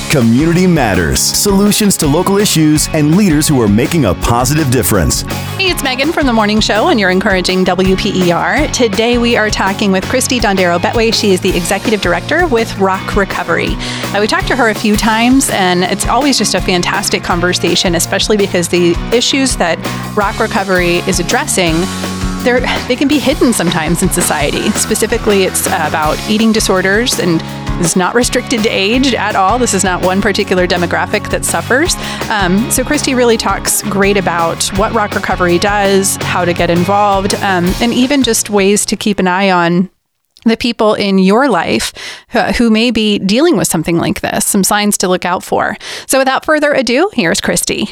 Community Matters. Solutions to local issues and leaders who are making a positive difference. Hey, it's Megan from The Morning Show, and you're encouraging WPER. Today we are talking with Christy Dondero-Betway. She is the Executive Director with Rock Recovery. We talked to her a few times, and it's always just a fantastic conversation, especially because the issues that Rock Recovery is addressing, they can be hidden sometimes in society. Specifically, it's about eating disorders, and it's not restricted to age at all. This is not one particular demographic that suffers. So Christy really talks great about what Rock Recovery does, how to get involved, and even just ways to keep an eye on the people in your life who may be dealing with something like this, some signs to look out for. So without further ado, here's Christy.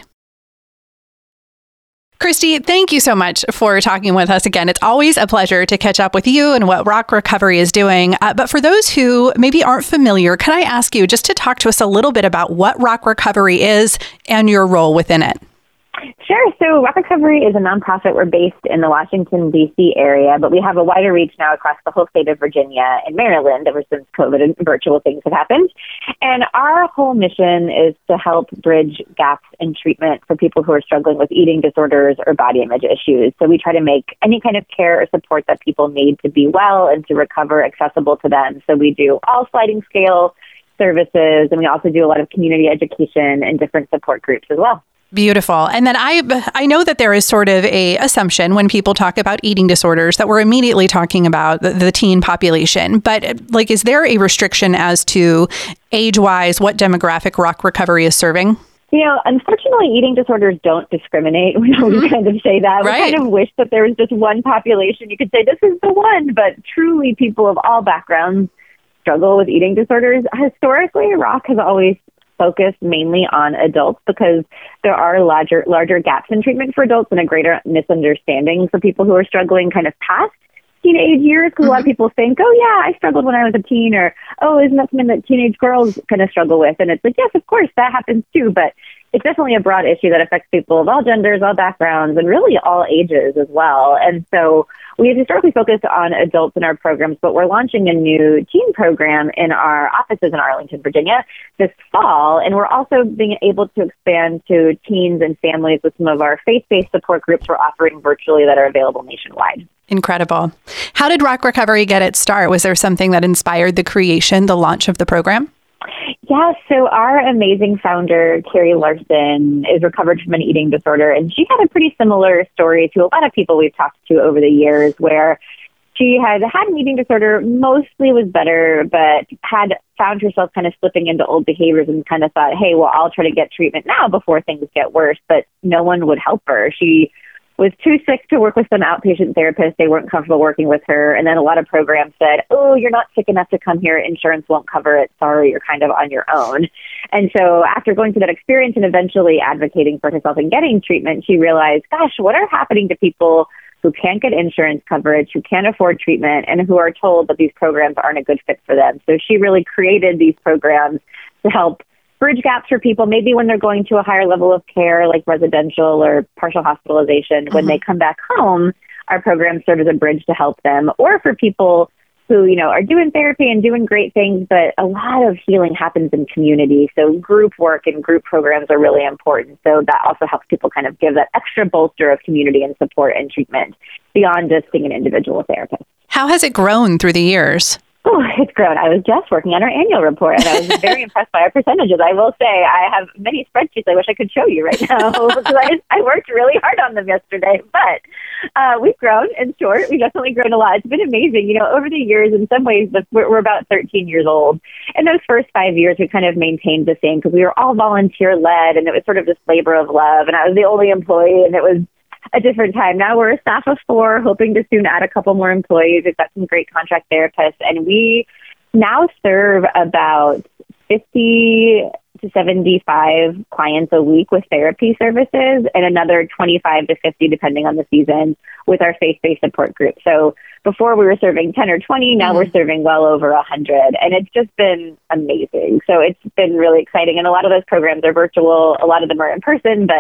Christy, thank you so much for talking with us again. It's always a pleasure to catch up with you and what Rock Recovery is doing. But for those who maybe aren't familiar, can I ask you just to talk to us a little bit about what Rock Recovery is and your role within it? Sure. So Rock Recovery is a nonprofit. We're based in the Washington, D.C. area, but we have a wider reach now across the whole state of Virginia and Maryland ever since COVID and virtual things have happened. And our whole mission is to help bridge gaps in treatment for people who are struggling with eating disorders or body image issues. So we try to make any kind of care or support that people need to be well and to recover accessible to them. So we do all sliding scale services, and we also do a lot of community education and different support groups as well. Beautiful. And then I know that there is sort of a assumption when people talk about eating disorders that we're immediately talking about the teen population. But is there a restriction as to age-wise what demographic Rock Recovery is serving? Unfortunately, eating disorders don't discriminate. We kind of say that. Right. We kind of wish that there was just one population you could say this is the one, but truly people of all backgrounds struggle with eating disorders. Historically, Rock has always focused mainly on adults because there are larger gaps in treatment for adults and a greater misunderstanding for people who are struggling kind of past teenage years, because a lot of people think, oh yeah, I struggled when I was a teen, or oh, isn't that something that teenage girls kind of struggle with? And it's like, yes, of course, that happens too, but it's definitely a broad issue that affects people of all genders, all backgrounds, and really all ages as well. And so we have historically focused on adults in our programs, but we're launching a new teen program in our offices in Arlington, Virginia this fall. And we're also being able to expand to teens and families with some of our faith-based support groups we're offering virtually that are available nationwide. Incredible. How did Rock Recovery get its start? Was there something that inspired the launch of the program? Yeah, so our amazing founder, Carrie Larson, is recovered from an eating disorder, and she had a pretty similar story to a lot of people we've talked to over the years, where she had an eating disorder, mostly was better, but had found herself kind of slipping into old behaviors and kind of thought, hey, well, I'll try to get treatment now before things get worse, but no one would help her. She was too sick to work with some outpatient therapists. They weren't comfortable working with her. And then a lot of programs said, oh, you're not sick enough to come here. Insurance won't cover it. Sorry, you're kind of on your own. And so after going through that experience and eventually advocating for herself and getting treatment, she realized, gosh, what are happening to people who can't get insurance coverage, who can't afford treatment, and who are told that these programs aren't a good fit for them? So she really created these programs to help bridge gaps for people, maybe when they're going to a higher level of care, like residential or partial hospitalization. When they come back home, our programs serve as a bridge to help them. Or for people who, are doing therapy and doing great things, but a lot of healing happens in community. So group work and group programs are really important. So that also helps people kind of give that extra bolster of community and support and treatment beyond just being an individual therapist. How has it grown through the years? Oh, it's grown. I was just working on our annual report, and I was very impressed by our percentages. I will say I have many spreadsheets I wish I could show you right now because I worked really hard on them yesterday. But we've grown, in short. We've definitely grown a lot. It's been amazing. Over the years, in some ways, we're about 13 years old. In those first 5 years, we kind of maintained the same because we were all volunteer-led, and it was sort of this labor of love, and I was the only employee, and it was a different time. Now we're a staff of 4, hoping to soon add a couple more employees. We've got some great contract therapists, and we now serve about 50 to 75 clients a week with therapy services and another 25 to 50, depending on the season, with our faith-based support group. So before we were serving 10 or 20, now we're serving well over 100. And it's just been amazing. So it's been really exciting. And a lot of those programs are virtual. A lot of them are in person, but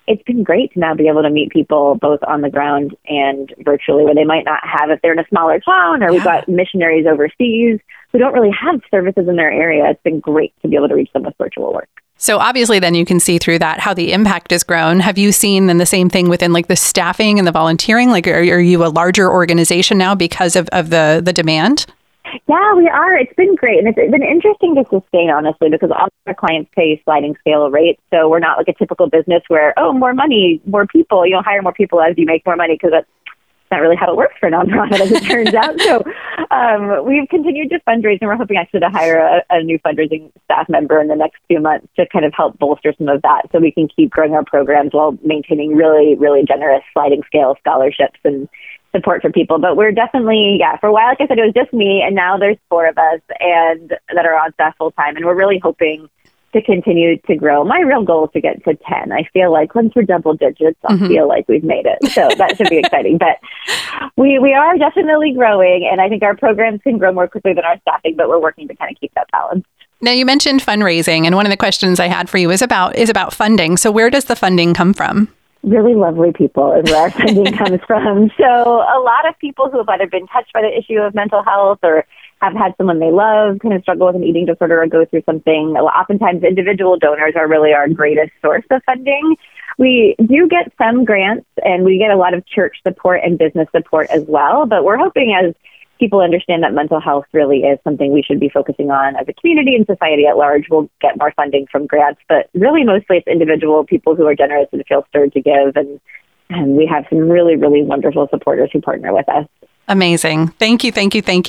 it's been great to now be able to meet people both on the ground and virtually, where they might not have if they're in a smaller town, or we've got missionaries overseas who don't really have services in their area. It's been great to be able to reach them with virtual work. So obviously then you can see through that how the impact has grown. Have you seen then the same thing within like the staffing and the volunteering? Like are you a larger organization now because of the demand? Yeah, we are. It's been great. And it's been interesting to sustain, honestly, because all our clients pay sliding scale rates. So we're not like a typical business where, more money, more people, hire more people as you make more money, because that's not really how it works for a nonprofit, as it turns out. So we've continued to fundraise, and we're hoping actually to hire a new fundraising staff member in the next few months to kind of help bolster some of that, so we can keep growing our programs while maintaining really, really generous sliding scale scholarships and support for people. But we're definitely, for a while, like I said, it was just me, and now there's 4 of us and that are on staff full time, and we're really hoping to continue to grow. My real goal is to get to 10. I feel like once we're double digits, I'll feel like we've made it. So that should be exciting. But we are definitely growing, and I think our programs can grow more quickly than our staffing, but we're working to kind of keep that balance. Now, you mentioned fundraising, and one of the questions I had for you is about funding. So where does the funding come from? Really lovely people is where our funding comes from. So a lot of people who have either been touched by the issue of mental health or have had someone they love kind of struggle with an eating disorder or go through something. Oftentimes individual donors are really our greatest source of funding. We do get some grants, and we get a lot of church support and business support as well. But we're hoping, as people understand that mental health really is something we should be focusing on as a community and society at large, we'll get more funding from grants. But really, mostly it's individual people who are generous and feel stirred to give. And we have some really, really wonderful supporters who partner with us. Amazing. Thank you.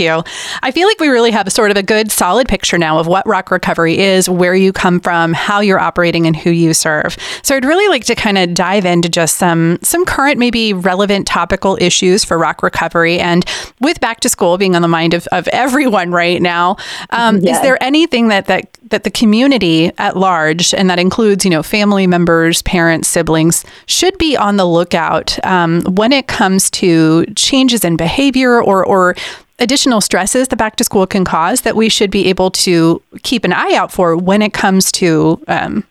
I feel like we really have sort of a good, solid picture now of what Rock Recovery is, where you come from, how you're operating, and who you serve. So I'd really like to kind of dive into just some current, maybe relevant topical issues for Rock Recovery. And with back to school being on the mind of everyone right now, is there anything that the community at large, and that includes, family members, parents, siblings, should be on the lookout when it comes to changes in behavior or additional stresses the back to school can cause, that we should be able to keep an eye out for when it comes to,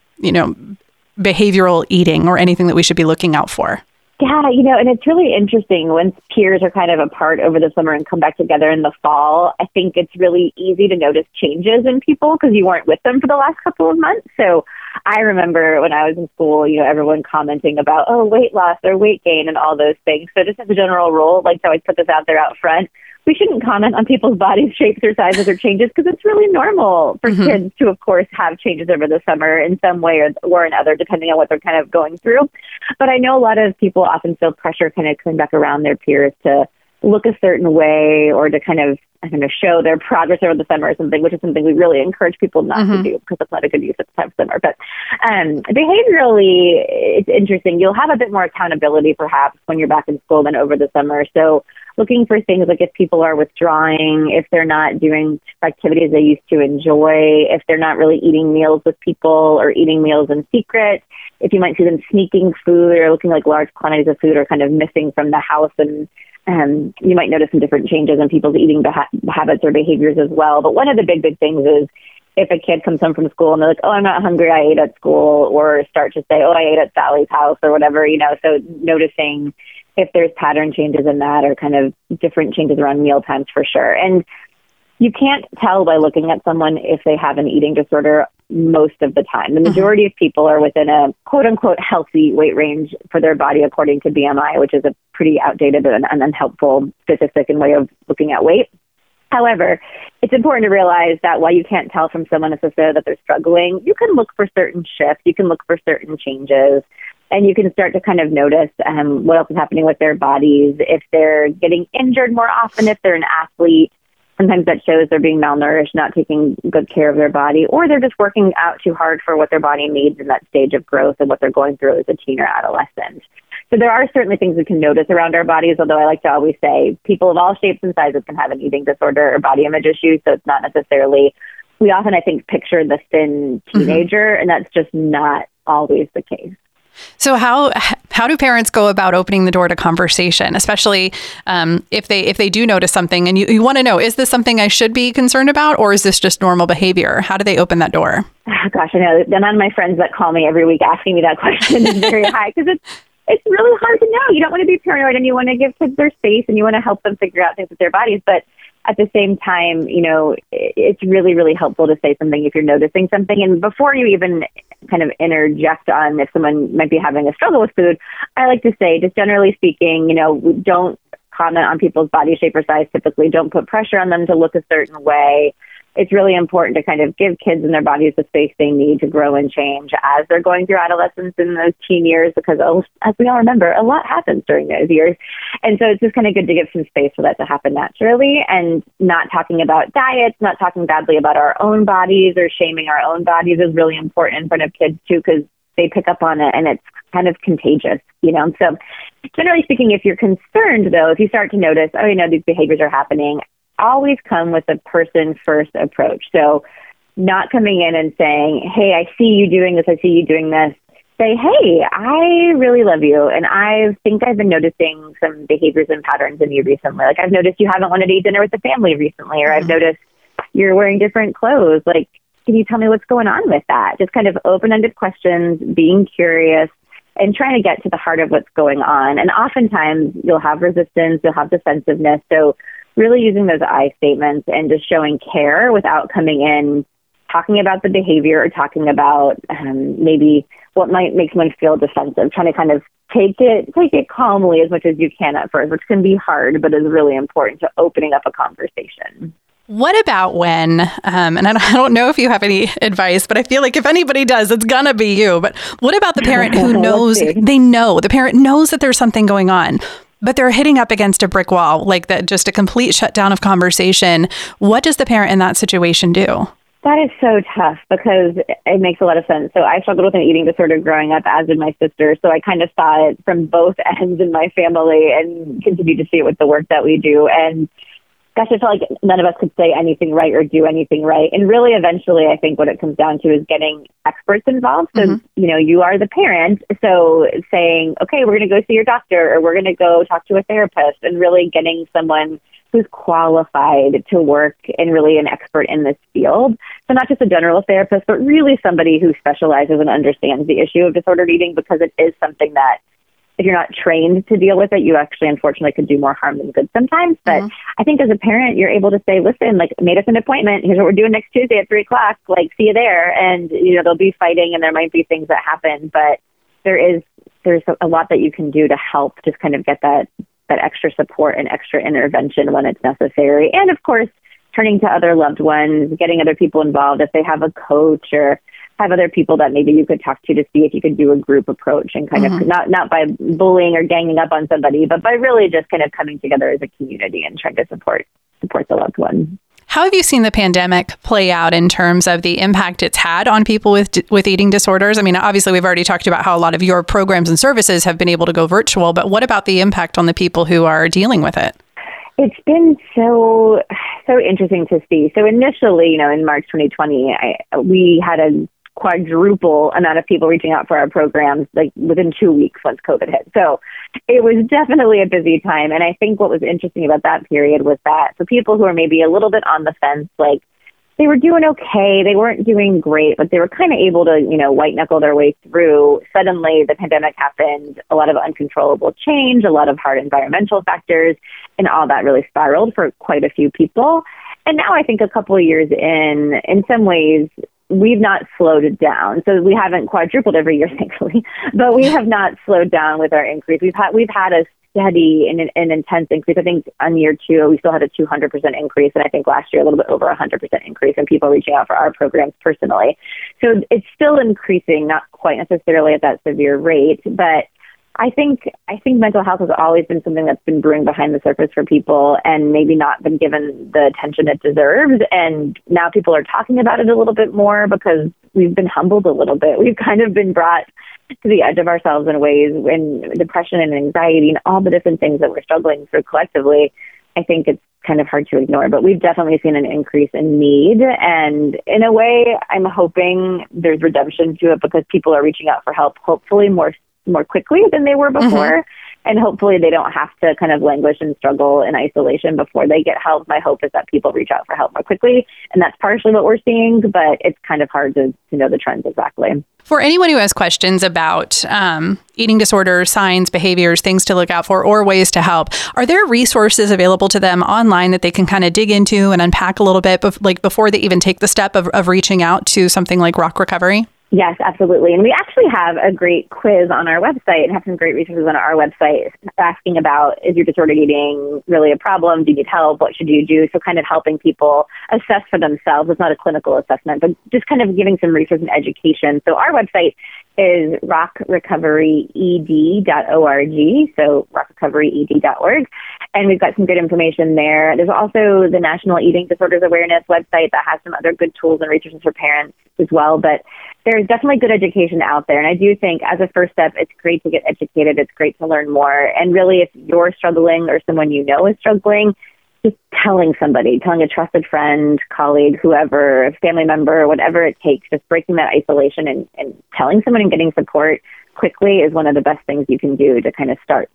behavioral eating, or anything that we should be looking out for? Yeah, and it's really interesting when peers are kind of apart over the summer and come back together in the fall. I think it's really easy to notice changes in people because you weren't with them for the last couple of months. So I remember when I was in school, everyone commenting about, weight loss or weight gain and all those things. So just as a general rule, like to always put this out there out front, we shouldn't comment on people's bodies, shapes, or sizes or changes, because it's really normal for kids to, of course, have changes over the summer in some way or another, depending on what they're kind of going through. But I know a lot of people often feel pressure kind of coming back around their peers to look a certain way or to kind of show their progress over the summer or something, which is something we really encourage people not to do, because it's not a good use of the time of summer. But behaviorally, it's interesting. You'll have a bit more accountability perhaps when you're back in school than over the summer. So looking for things like if people are withdrawing, if they're not doing activities they used to enjoy, if they're not really eating meals with people or eating meals in secret, if you might see them sneaking food or looking like large quantities of food are kind of missing from the house, and you might notice some different changes in people's eating habits or behaviors as well. But one of the big things is if a kid comes home from school and they're like, I'm not hungry, I ate at school, or start to say, I ate at Sally's house or whatever, so noticing if there's pattern changes in that, or kind of different changes around meal times for sure. And you can't tell by looking at someone if they have an eating disorder most of the time. The majority of people are within a quote-unquote healthy weight range for their body according to BMI, which is a pretty outdated and unhelpful statistic and way of looking at weight. However, it's important to realize that while you can't tell from someone necessarily that they're struggling, you can look for certain shifts, you can look for certain changes, and you can start to kind of notice what else is happening with their bodies. If they're getting injured more often, if they're an athlete, sometimes that shows they're being malnourished, not taking good care of their body, or they're just working out too hard for what their body needs in that stage of growth and what they're going through as a teen or adolescent. So there are certainly things we can notice around our bodies, although I like to always say people of all shapes and sizes can have an eating disorder or body image issue, so it's not necessarily, we often, I think, picture the thin teenager, and that's just not always the case. So how do parents go about opening the door to conversation, especially if they do notice something and you want to know, is this something I should be concerned about, or is this just normal behavior? How do they open that door? Oh, gosh, I know the amount of my friends that call me every week asking me that question is very high because it's really hard to know. You don't want to be paranoid, and you want to give kids their space, and you want to help them figure out things with their bodies. But at the same time, it's really, really helpful to say something if you're noticing something. And before you even kind of interject on if someone might be having a struggle with food, I like to say, just generally speaking, don't comment on people's body shape or size typically. Don't put pressure on them to look a certain way. It's really important to kind of give kids and their bodies the space they need to grow and change as they're going through adolescence and those teen years, because as we all remember, a lot happens during those years. And so it's just kind of good to give some space for that to happen naturally, and not talking about diets, not talking badly about our own bodies or shaming our own bodies is really important in front of kids too, because they pick up on it and it's kind of contagious, So generally speaking, if you're concerned though, if you start to notice, these behaviors are happening, always come with a person first approach. So not coming in and saying, hey, I see you doing this. I see you doing this. Say, hey, I really love you. And I think I've been noticing some behaviors and patterns in you recently. Like I've noticed you haven't wanted to eat dinner with the family recently, or I've noticed you're wearing different clothes. Like, can you tell me what's going on with that? Just kind of open-ended questions, being curious, and trying to get to the heart of what's going on. And oftentimes you'll have resistance, you'll have defensiveness. So really using those I statements and just showing care without coming in talking about the behavior or talking about maybe what might make someone feel defensive, trying to kind of take it calmly as much as you can at first, which can be hard, but is really important to opening up a conversation. What about when, and I don't know if you have any advice, but I feel like if anybody does, it's gonna be you. But what about the parent who knows, the parent knows that there's something going on, but they're hitting up against a brick wall, like that, just a complete shutdown of conversation. What does the parent in that situation do? That is so tough because it makes a lot of sense. So I struggled with an eating disorder growing up, as did my sister. So I kind of saw it from both ends in my family and continue to see it with the work that we do. And gosh, I felt like none of us could say anything right or do anything right. And really, eventually, I think what it comes down to is getting experts involved. So, you are the parent. So saying, okay, we're going to go see your doctor, or we're going to go talk to a therapist, and really getting someone who's qualified to work and really an expert in this field. So not just a general therapist, but really somebody who specializes and understands the issue of disordered eating, because it is something that if you're not trained to deal with it, you actually, unfortunately, could do more harm than good sometimes. But I think as a parent, you're able to say, listen, like, made us an appointment. Here's what we're doing next Tuesday at 3:00. Like, see you there. And, there'll be fighting and there might be things that happen. But there's a lot that you can do to help just kind of get that extra support and extra intervention when it's necessary. And, of course, turning to other loved ones, getting other people involved if they have a coach or have other people that maybe you could talk to see if you could do a group approach and kind of not by bullying or ganging up on somebody, but by really just kind of coming together as a community and trying to support the loved one. How have you seen the pandemic play out in terms of the impact it's had on people with eating disorders? I mean, obviously, we've already talked about how a lot of your programs and services have been able to go virtual, but what about the impact on the people who are dealing with it? It's been so interesting to see. So initially, in March 2020, we had a quadruple amount of people reaching out for our programs, like within 2 weeks once COVID hit. So it was definitely a busy time. And I think what was interesting about that period was that for people who are maybe a little bit on the fence, like they were doing okay, they weren't doing great, but they were kind of able to, white knuckle their way through. Suddenly the pandemic happened, a lot of uncontrollable change, a lot of hard environmental factors, and all that really spiraled for quite a few people. And now I think a couple of years in some ways, we've not slowed it down. So we haven't quadrupled every year, thankfully, but we have not slowed down with our increase. We've had a steady and an intense increase. I think on year 2, we still had a 200% increase. And I think last year, a little bit over 100% increase in people reaching out for our programs personally. So it's still increasing, not quite necessarily at that severe rate, but I think mental health has always been something that's been brewing behind the surface for people and maybe not been given the attention it deserves. And now people are talking about it a little bit more because we've been humbled a little bit. We've kind of been brought to the edge of ourselves in ways, when depression and anxiety and all the different things that we're struggling through collectively, I think it's kind of hard to ignore. But we've definitely seen an increase in need. And in a way, I'm hoping there's redemption to it because people are reaching out for help, hopefully more more quickly than they were before. And hopefully they don't have to kind of languish and struggle in isolation before they get help. My hope is that people reach out for help more quickly. And that's partially what we're seeing, but it's kind of hard to know the trends exactly. For anyone who has questions about eating disorders, signs, behaviors, things to look out for, or ways to help, are there resources available to them online that they can kind of dig into and unpack a little bit, before they even take the step of reaching out to something like Rock Recovery? Yes, absolutely. And we actually have a great quiz on our website and have some great resources on our website asking about, is your disordered eating really a problem? Do you need help? What should you do? So kind of helping people assess for themselves. It's not a clinical assessment, but just kind of giving some research and education. So our website is rockrecoveryed.org, so rockrecoveryed.org. And we've got some good information there. There's also the National Eating Disorders Awareness website that has some other good tools and resources for parents as well. But there's definitely good education out there. And I do think as a first step, it's great to get educated. It's great to learn more. And really, if you're struggling or someone you know is struggling, just telling somebody, telling a trusted friend, colleague, whoever, a family member, whatever it takes, just breaking that isolation and telling someone and getting support quickly is one of the best things you can do to kind of start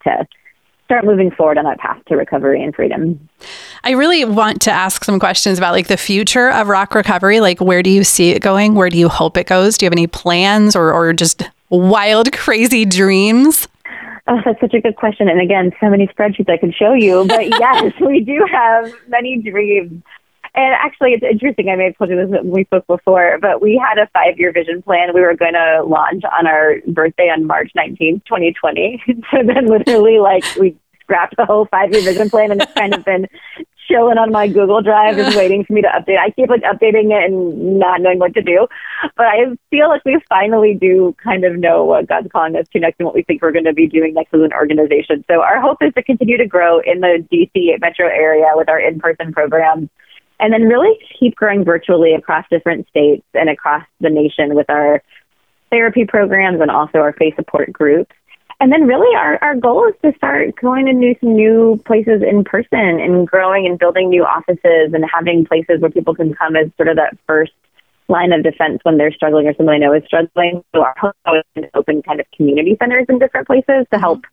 moving forward on that path to recovery and freedom. I really want to ask some questions about the future of Rock Recovery. Where do you see it going? Where do you hope it goes? Do you have any plans or just wild, crazy dreams? Oh, that's such a good question. And again, so many spreadsheets I could show you. But yes, we do have many dreams. And actually, it's interesting. I may have told you this when we spoke before, but we had a 5-year vision plan we were going to launch on our birthday on March 19th, 2020. So then literally, we scrapped the whole 5-year vision plan, and it's kind of been chilling on my Google Drive just waiting for me to update. I keep updating it and not knowing what to do. But I feel like we finally do kind of know what God's calling us to next and what we think we're going to be doing next as an organization. So our hope is to continue to grow in the DC metro area with our in-person programs, and then really keep growing virtually across different states and across the nation with our therapy programs and also our faith support groups. And then really our goal is to start going to some new places in person and growing and building new offices and having places where people can come as sort of that first line of defense when they're struggling or someone they know is struggling. So our hope is to open kind of community centers in different places to help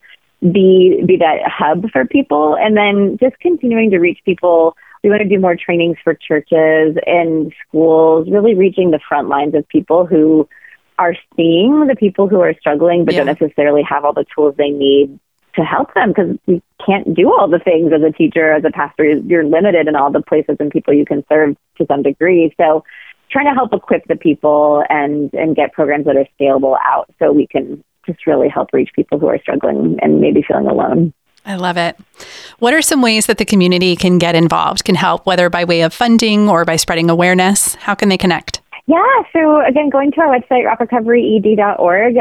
be that hub for people. And then just continuing to reach people. We want to do more trainings for churches and schools, really reaching the front lines of people who are seeing the people who are struggling, but don't necessarily have all the tools they need to help them, because you can't do all the things as a teacher, as a pastor. You're limited in all the places and people you can serve to some degree. So trying to help equip the people and get programs that are scalable out so we can just really help reach people who are struggling and maybe feeling alone. I love it. What are some ways that the community can get involved, can help, whether by way of funding or by spreading awareness? How can they connect? Yeah, so again, going to our website, rockrecoveryed.org,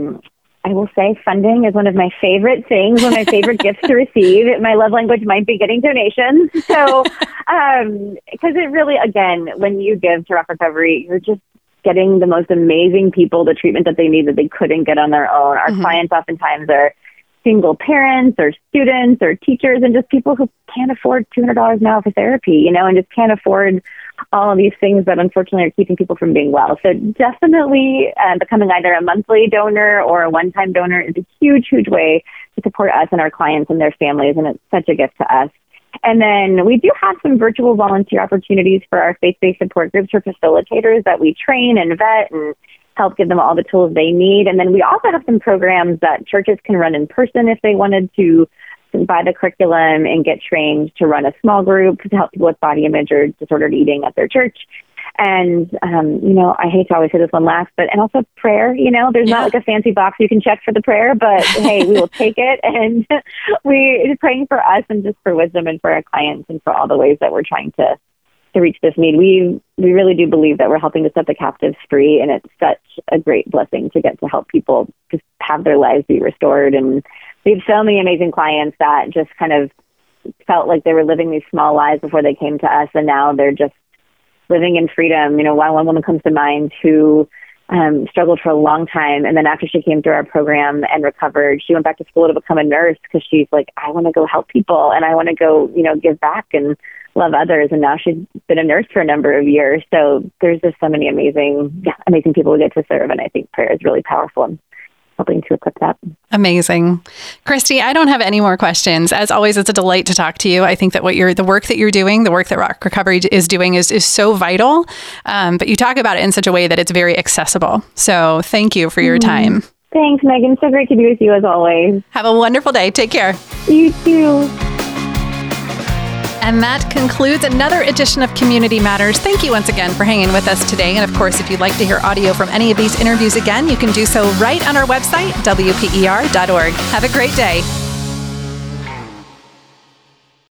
I will say funding is one of my favorite things, one of my favorite gifts to receive. My love language might be getting donations. So, because it really, again, when you give to Rock Recovery, you're just getting the most amazing people the treatment that they need that they couldn't get on their own. Our clients oftentimes are single parents or students or teachers and just people who can't afford $200 now for therapy, and just can't afford all of these things that unfortunately are keeping people from being well. So definitely becoming either a monthly donor or a one-time donor is a huge, huge way to support us and our clients and their families, and it's such a gift to us. And then we do have some virtual volunteer opportunities for our faith-based support groups for facilitators that we train and vet and help give them all the tools they need. And then we also have some programs that churches can run in person if they wanted to buy the curriculum and get trained to run a small group to help people with body image or disordered eating at their church. And, I hate to always say this one last, and also prayer, there's not a fancy box you can check for the prayer, but hey, we will take it. And we're praying for us and just for wisdom and for our clients and for all the ways that we're trying to reach this need. We really do believe that we're helping to set the captives free, and it's such a great blessing to get to help people just have their lives be restored. And we have so many amazing clients that just kind of felt like they were living these small lives before they came to us, and now they're just living in freedom. One woman comes to mind who struggled for a long time, and then after she came through our program and recovered, she went back to school to become a nurse because she's like, I want to go help people and I want to go, give back and love others. And now she's been a nurse for a number of years. So there's just so many amazing people we get to serve, and I think prayer is really powerful. helping to equip that. Amazing. Christy, I don't have any more questions. As always, it's a delight to talk to you. I think that the work that you're doing, the work that Rock Recovery is doing is so vital. But you talk about it in such a way that it's very accessible. So thank you for your time. Thanks, Megan. So great to be with you as always. Have a wonderful day. Take care. You too. And that concludes another edition of Community Matters. Thank you once again for hanging with us today. And of course, if you'd like to hear audio from any of these interviews again, you can do so right on our website, WPER.org. Have a great day.